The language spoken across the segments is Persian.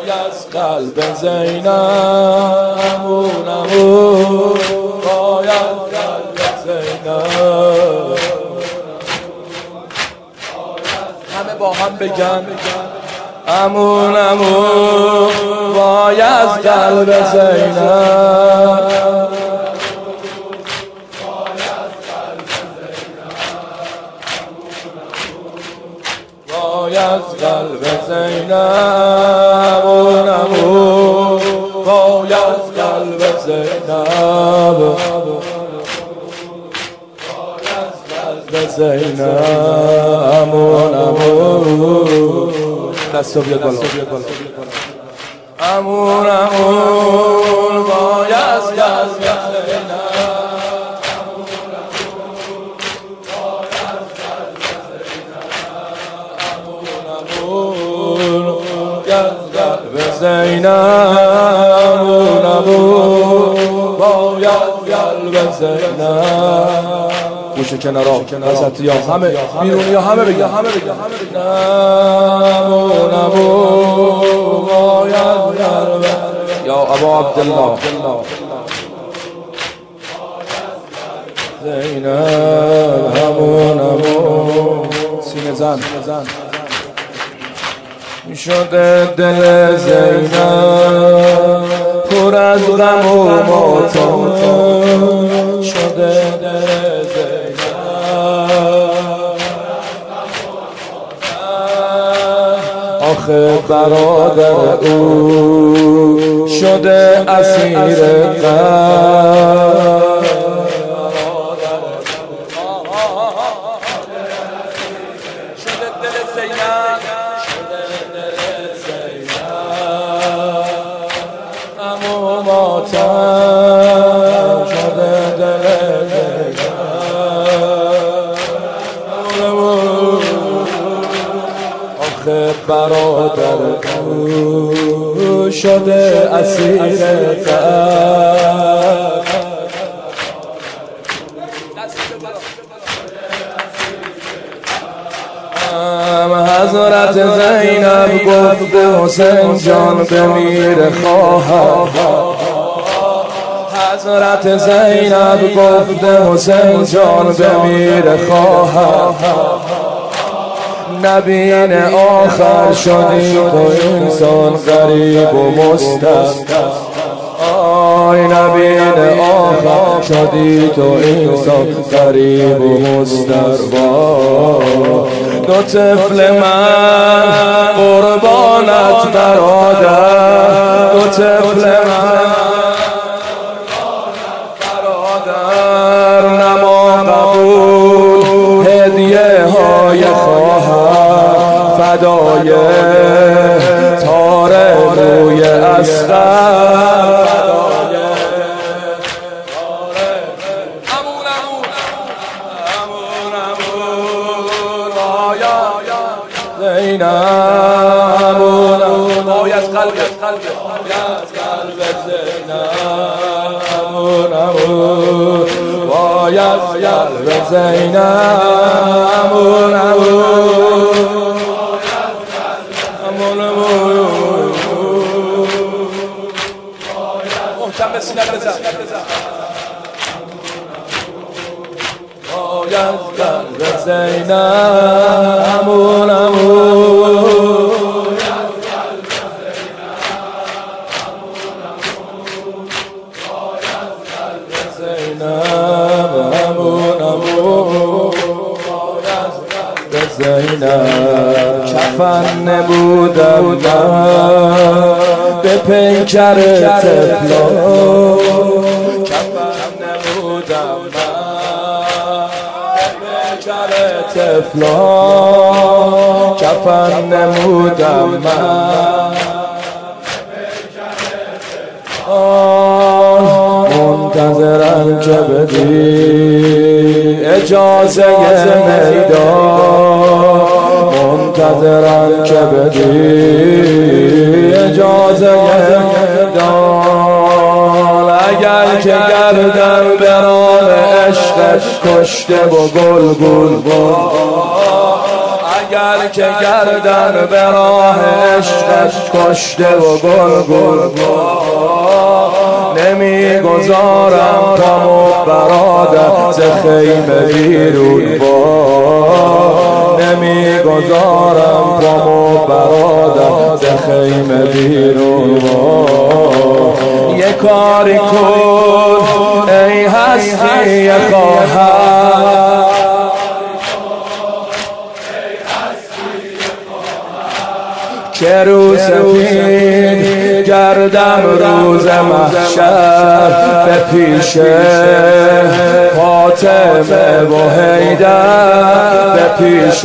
از قلب زینب نمون وای از قلب زینب. همه با هم بگن امون امون وای از قلب زینب. وای از قلب زینب امون امون وای از قلب زینب. زینب امون امون دستو بیاد بالا امون امون وای از قلب زینب. زینب نبود باید قلب زینب. گوشه کنارا وسط یا همه بیرونی یا همه بگه نبود باید قلب یا ابا عبدالله زینب همون سینه زن شده دل زینب پر از غم و ماتم شده دل زینب آخه برادر او شده اسیر غم. برادر او شده اسیر غم. حضرت زینب گفت حسین جان بمیر خواهد. حضرت زینب گفت حسین جان بمیر خواهد. نبین آخر شدی تو انسان غریب و مستضعف. آی نبین آخر شدی تو انسان غریب و مستضعف. دو طفل من قربانت برادر. دو طفل من برادر نما قبول هدیه های فدای تار موی اصغر. امون زینب امون وای از قلب زینب امون وای از قلب زینب امون محکم به سینه بزن. وای از قلب زینب امون زینب. کفن نبودم من به پیکر طفلان. کفن نبودم من به پیکر طفلان. کفن نبودم من منتظرم که بدی اجازه میدان. منتظرم که بدی اجازه میدان. اگر که گردن بران عشقت کشته و گل اگر که گردن به راه عشقش کشته و گل نمیگذارم پامو برادر ز خیمه بیرون نمیگذارم پامو برادر ز خیمه بیرون یه کاری کن ای هستی خواهر که روز سفید گردم روز محشر به پیش فاطمه و حیدر به پیش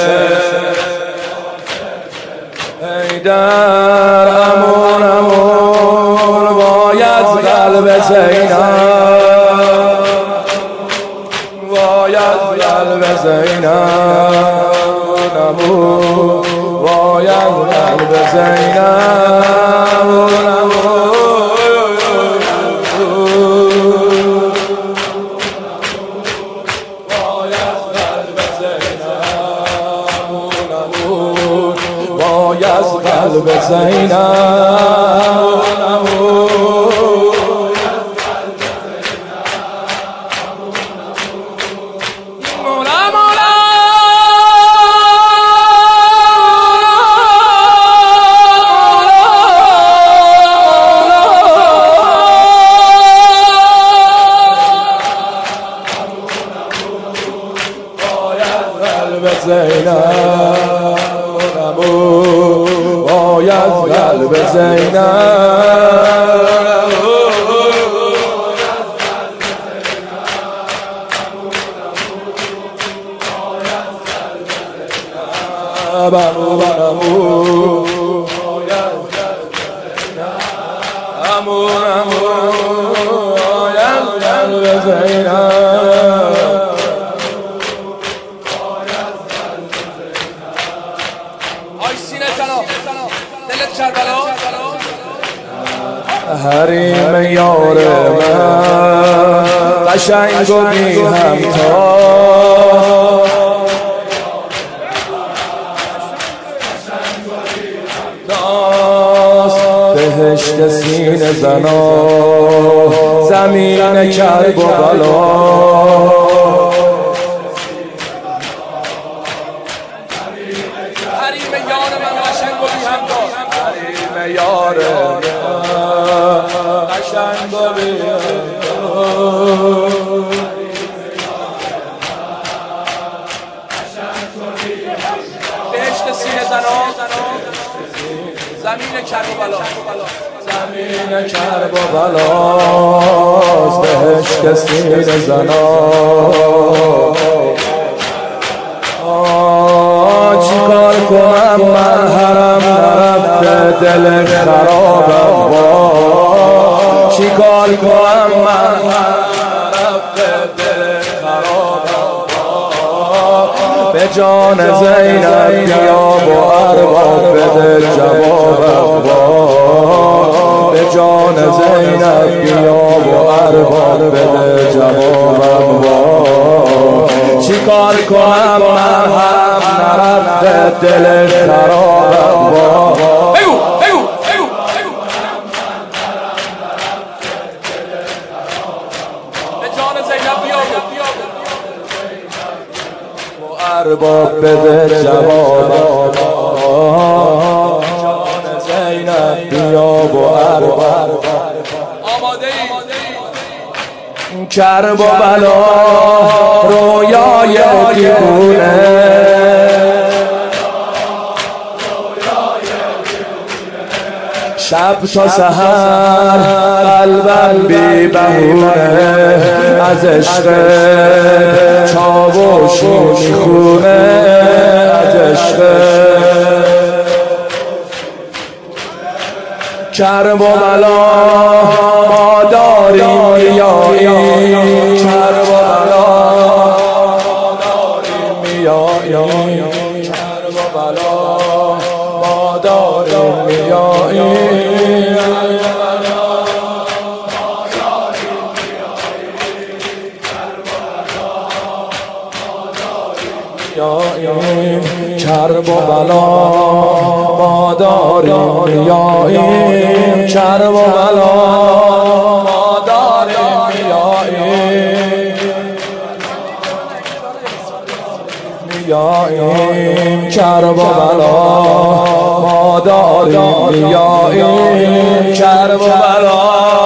حیدر امون امون باید قلب زینب باید قلب زینب امون باید قلب زینب باید قلب زینب زینب باید قلب زینب حریم یار من قشنگ و بی همتا بهشت سینه زنا زمین کرب و بلا حریم یار من قشنگ و بی همتا حریم یار قشنگ و بی بهشت سینه زنا زمین کرب و بلا زمین کرب و بلاست بهشت سینه زنا چیکار کنم من حرم نرفته دل خرابم چیکار کنم من نرفته دل خرابم به جان زینب بیا و ارباب بده جوابم به جان زینب بیا و ارباب بده جوابم چیکار کنم من هم نرفته دل خرابم بگو بگو بگو به جان زینب بیا و ارباب بده جوابم جان زینب بیا و ارباب آماده ای کرب و بلا رویای دیوونه شب تا سحر قلبم بی بهونه از عشق چاوشی میخونه از عشق کرب و بلا ما داریم میایی کرب و بلا ما داریم میایی کرب و بلا ما داریم میایی میاییم کرب و بلا ما داریم میاییم کرب و بلا ما داریم میاییم کرب و بلا ما داریم میاییم کرب و بلا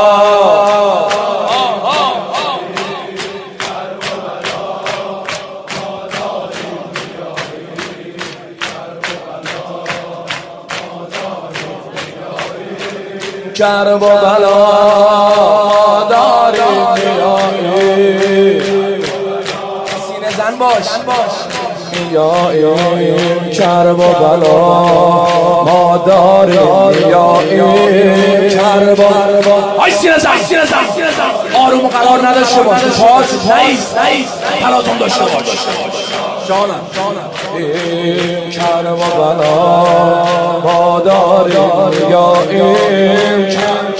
کرب و بلا داریم میاییم سینه زن باش میاییم کرب و بلا ما داریم میاییم کرب و ای سینه زن آروم و قرار نداشته باش پاس نیست تلاطم داشته باش جانم کرب و بلا ما داریم میاییم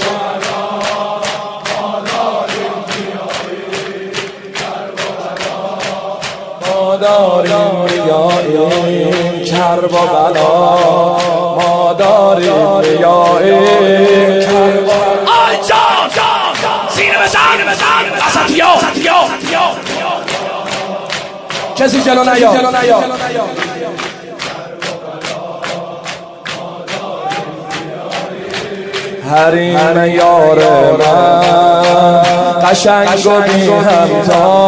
داریم میاییم کرب و بلا ما داریم میاییم کرب و آی جان سینه بزن وسطیا کسی جلو نیا حریم یار من قشنگ و بی همتا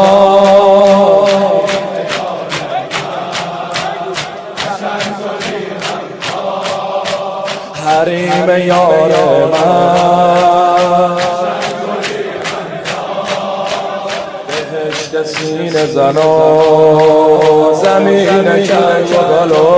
حریم یار من بهشت سینه زنا زمین کربلا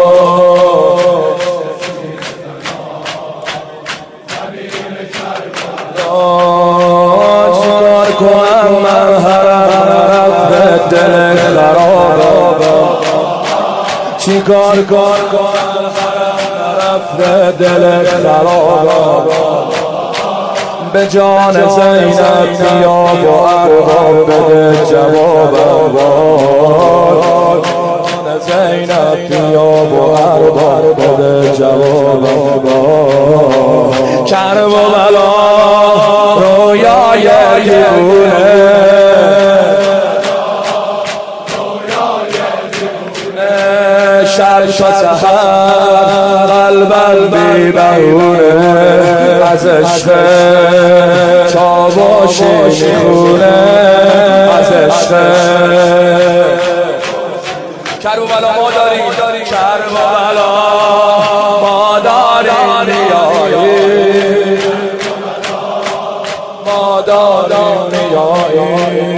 چیکار کنم من حرم رفت دل خراب چیکار کنم رفت دل خراب به جان زینب بیاب و ارباب بده جوابم جان زینب بیاب و ارباب بده جوابم کرب و بلا رویای دیوونه شب تا سحر قلبم بی بهونه از عشق چاوش میخونه از عشق کرب و بلا ما داریم کرب و بلا ما داریم میاییم ما داریم میاییم